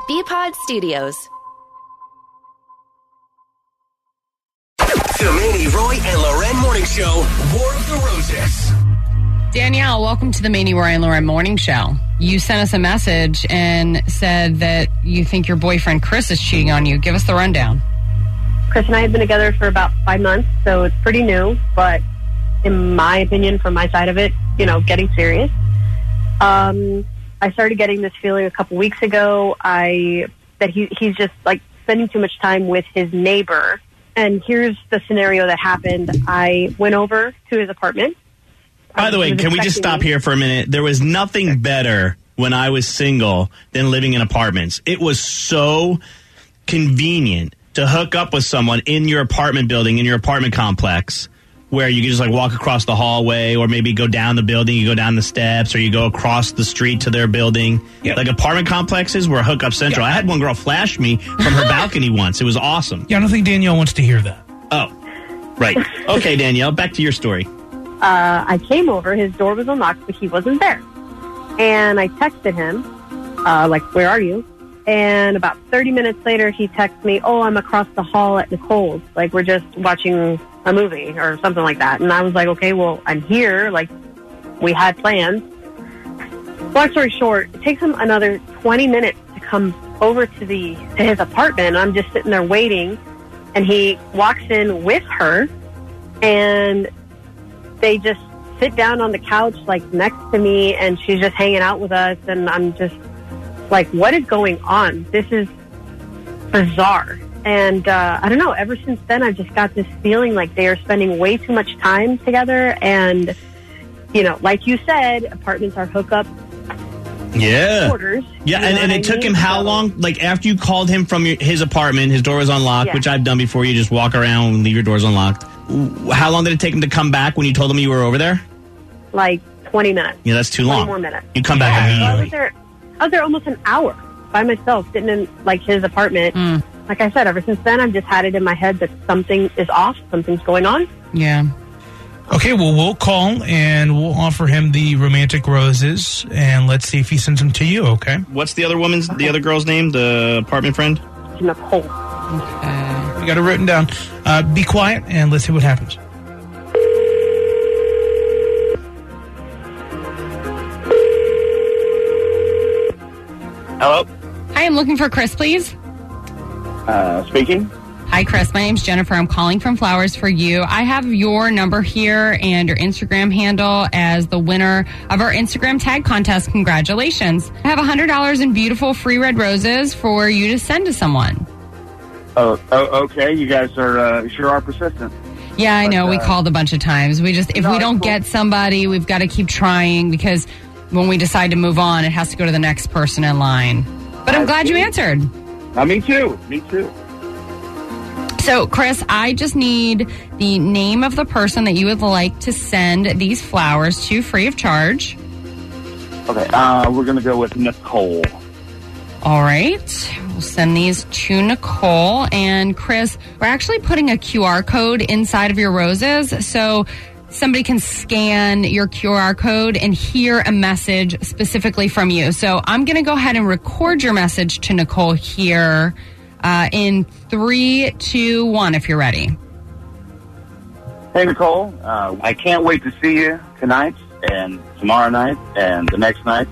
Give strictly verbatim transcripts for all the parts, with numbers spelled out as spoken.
B-Pod Studios. The Manny, Roy, and Loren Morning Show, War of the Roses. Danielle, welcome to the Manny, Roy, and Loren Morning Show. You sent us a message and said that you think your boyfriend Chris is cheating on you. Give us the rundown. Chris and I have been together for about five months, so it's pretty new, but in my opinion, from my side of it, you know, getting serious. Um, I started getting this feeling a couple weeks ago, I that he he's just, like, spending too much time with his neighbor. And here's the scenario that happened. I went over to his apartment. By the way, can we just stop me. here for a minute? There was nothing better when I was single than living in apartments. It was so convenient to hook up with someone in your apartment building, in your apartment complex, where you can just like walk across the hallway or maybe go down the building, you go down the steps, or you go across the street to their building. Yep. Like apartment complexes were hookup central. Yeah. I had one girl flash me from her balcony once. It was awesome. Yeah, I don't think Danielle wants to hear that. Oh, right. Okay, Danielle, back to your story. Uh, I came over, his door was unlocked, but he wasn't there. And I texted him, uh, like, where are you? And about thirty minutes later, he texts me, oh, I'm across the hall at Nicole's. Like, we're just watching a movie or something like that. And I was like, okay, well, I'm here. Like, we had plans. Long story short, it takes him another twenty minutes to come over to the to his apartment. I'm just sitting there waiting. And he walks in with her, and they just sit down on the couch, like, next to me, and she's just hanging out with us, and I'm just like, what is going on? This is bizarre. And uh, I don't know, ever since then, I've just got this feeling like they are spending way too much time together, and, you know, like you said, apartments are hookup yeah. quarters. Yeah, and, and it took mean? him how so, long? Like, after you called him from your, his apartment, his door was unlocked, yeah. which I've done before. You just walk around and leave your doors unlocked. How long did it take him to come back when you told him you were over there? Like twenty minutes. Yeah, that's too long. twenty more minutes. You come back yeah, immediately. I was there, I was there almost an hour by myself, sitting in, like, his apartment. Mm. Like I said, ever since then, I've just had it in my head that something is off, something's going on. Yeah. Okay, well, we'll call and we'll offer him the romantic roses, and let's see if he sends them to you, okay? What's the other woman's, okay. the other girl's name, the apartment friend? Nicole. Okay. We got it written down. Uh, be quiet, and let's see what happens. Hello? Hi, I'm looking for Chris, please. Uh, speaking. Hi, Chris. My name's Jennifer. I'm calling from Flowers for You. I have your number here and your Instagram handle as the winner of our Instagram tag contest. Congratulations. I have one hundred dollars in beautiful free red roses for you to send to someone. Oh, oh okay. You guys are uh, sure are persistent. Yeah, I know. But, uh, we called a bunch of times. We just, if no, we don't cool. get somebody, we've got to keep trying because when we decide to move on, it has to go to the next person in line. But I'm glad you answered. Uh, me too. Me too. So, Chris, I just need the name of the person that you would like to send these flowers to free of charge. Okay, uh, we're going to go with Nicole. All right. We'll send these to Nicole. And, Chris, we're actually putting a Q R code inside of your roses. So somebody can scan your Q R code and hear a message specifically from you. So I'm going to go ahead and record your message to Nicole here uh, in three, two, one, if you're ready. Hey, Nicole. Uh, I can't wait to see you tonight and tomorrow night and the next night.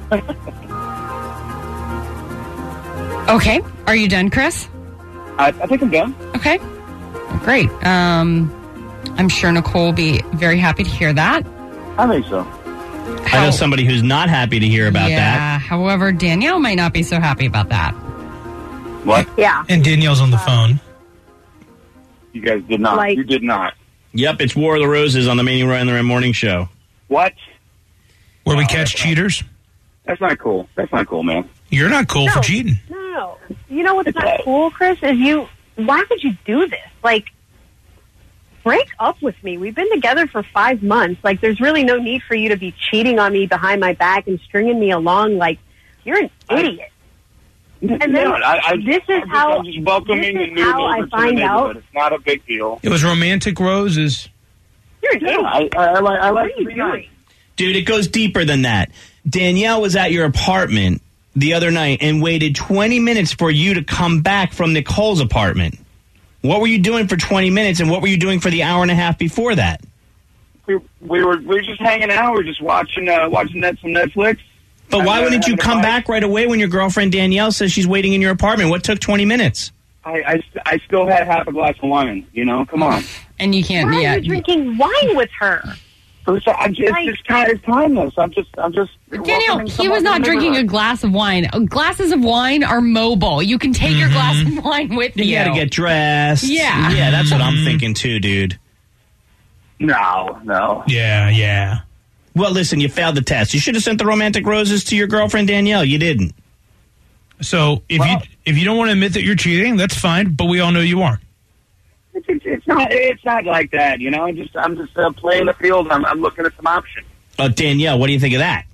Okay. Are you done, Chris? I, I think I'm done. Okay. Great. Um, I'm sure Nicole will be very happy to hear that. I think so. How, I know somebody who's not happy to hear about yeah, that. However, Danielle might not be so happy about that. What? Yeah. And Danielle's on the phone. You guys did not. Like, you did not. Yep, it's War of the Roses on the Manny, Roy, and Loren Morning Show. What? Where no, we catch cheaters? That's not cool. That's not cool, man. You're not cool no, for cheating. No, no. You know what's not cool, Chris, is you, why would you do this? Like, break up with me. We've been together for five months. Like, there's really no need for you to be cheating on me behind my back and stringing me along. Like, you're an idiot. I, and then no, I, I, this is I'm how, just, I'm just welcoming this the is new how I neighbor to find the out. It's not a big deal. It was romantic roses. You're an Yeah, idiot. I, I, I, like, I What like are you to be nice. doing? Dude, it goes deeper than that. Danielle was at your apartment the other night and waited twenty minutes for you to come back from Nicole's apartment. What were you doing for twenty minutes, and what were you doing for the hour and a half before that? We, we were we were just hanging out. We were just watching uh, watching net, some Netflix. But why uh, wouldn't you come bite. back right away when your girlfriend Danielle says she's waiting in your apartment? What took twenty minutes? I, I, I still had half a glass of wine, you know? Come on. And you can't, Why yeah. are you drinking wine with her? First, I'm just, it's just kind of timeless. I'm just, I'm just. Danielle, he was not drinking a glass of wine. Glasses of wine are mobile. You can take mm-hmm. your glass of wine with you. You got to get dressed. Yeah. Yeah, that's what I'm thinking too, dude. No, no. Yeah, yeah. Well, listen, you failed the test. You should have sent the romantic roses to your girlfriend Danielle. You didn't. So if well, you if you don't want to admit that you're cheating, that's fine. But we all know you are. It's, it's, it's not. It's not like that, you know. I'm just. I'm just uh, playing the field. I'm, I'm looking at some options. Oh, Danielle, what do you think of that?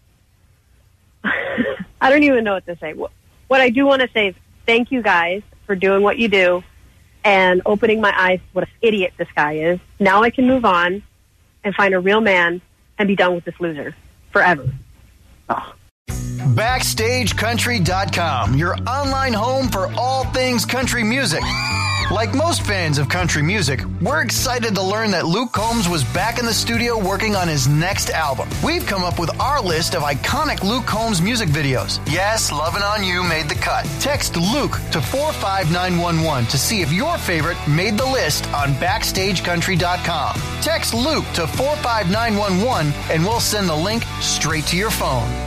I don't even know what to say. What, what I do want to say is thank you guys for doing what you do and opening my eyes to what an idiot this guy is. Now I can move on and find a real man and be done with this loser forever. Oh. Backstage Country dot com, your online home for all things country music. Like most fans of country music, we're excited to learn that Luke Combs was back in the studio working on his next album. We've come up with our list of iconic Luke Combs music videos. Yes, Lovin' On You made the cut. Text Luke to four five nine one one to see if your favorite made the list on Backstage Country dot com. Text Luke to four five nine one one and we'll send the link straight to your phone.